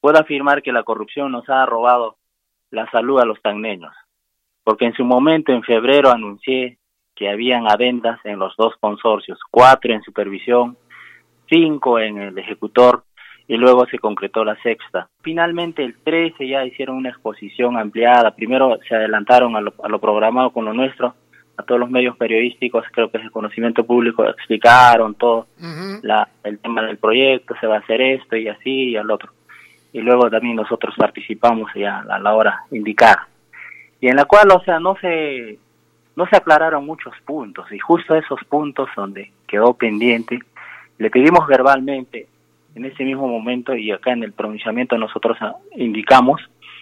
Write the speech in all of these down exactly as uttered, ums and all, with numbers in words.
puedo afirmar que la corrupción nos ha robado la salud a los tacneños, porque en su momento, en febrero, anuncié que habían adendas en los dos consorcios, cuatro en supervisión, cinco en el ejecutor, y luego se concretó la sexta. Finalmente, el trece ya hicieron una exposición ampliada. Primero se adelantaron a lo, a lo programado con lo nuestro, a todos los medios periodísticos, creo que es el conocimiento público, explicaron todo, uh-huh. la, el tema del proyecto, se va a hacer esto y así y al otro. Y luego también nosotros participamos ya a la hora indicada. Y en la cual, o sea, no se, no se aclararon muchos puntos, y justo esos puntos donde quedó pendiente, le pedimos verbalmente en ese mismo momento, y acá en el pronunciamiento nosotros indicamos,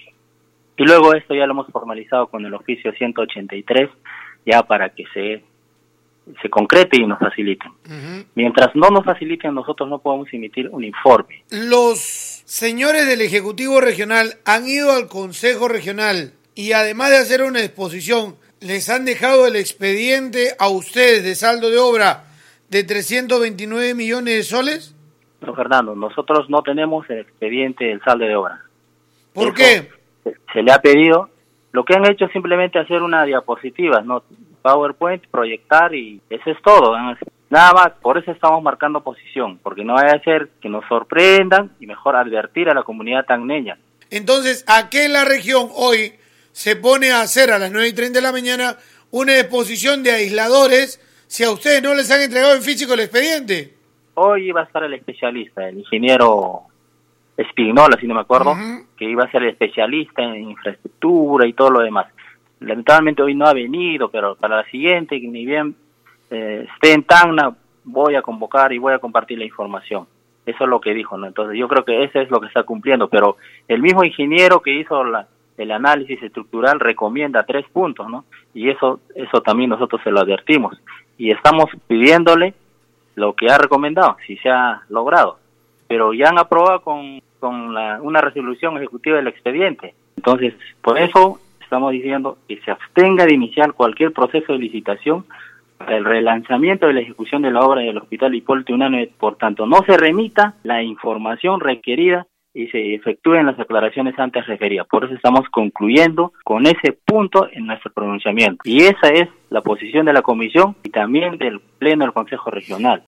y luego esto ya lo hemos formalizado con el oficio ciento ochenta y tres, ya para que se se concrete y nos faciliten. Uh-huh. Mientras no nos faciliten, nosotros no podemos emitir un informe. Los señores del Ejecutivo Regional han ido al Consejo Regional y además de hacer una exposición, les han dejado el expediente a ustedes de saldo de obra de trescientos veintinueve millones de soles. No, Fernando, nosotros no tenemos el expediente del saldo de obra. ¿Por Eso qué? Se, se le ha pedido. Lo que han hecho es simplemente hacer una diapositiva, ¿no? PowerPoint, proyectar y eso es todo, ¿no? Nada más. Por eso estamos marcando posición, porque no vaya a ser que nos sorprendan y mejor advertir a la comunidad tacneña. Entonces, ¿a qué la región hoy se pone a hacer a las nueve y treinta de la mañana una exposición de aisladores si a ustedes no les han entregado en físico el expediente? Hoy iba a estar el especialista, el ingeniero Espignola, si no me acuerdo, uh-huh. que iba a ser el especialista en infraestructura y todo lo demás. Lamentablemente hoy no ha venido, pero para la siguiente, ni bien eh, esté en Tacna, voy a convocar y voy a compartir la información. Eso es lo que dijo, ¿no? Entonces yo creo que eso es lo que está cumpliendo, pero el mismo ingeniero que hizo la, el análisis estructural recomienda tres puntos, ¿no? Y eso, eso también nosotros se lo advertimos. Y estamos pidiéndole lo que ha recomendado, si se ha logrado. Pero ya han aprobado con, con la, una resolución ejecutiva del expediente. Entonces, por eso estamos diciendo que se abstenga de iniciar cualquier proceso de licitación para el relanzamiento de la ejecución de la obra del Hospital Hipólito Unanue. Por tanto, no se remita la información requerida y se efectúen las aclaraciones antes referidas. Por eso estamos concluyendo con ese punto en nuestro pronunciamiento. Y esa es la posición de la Comisión y también del Pleno del Consejo Regional.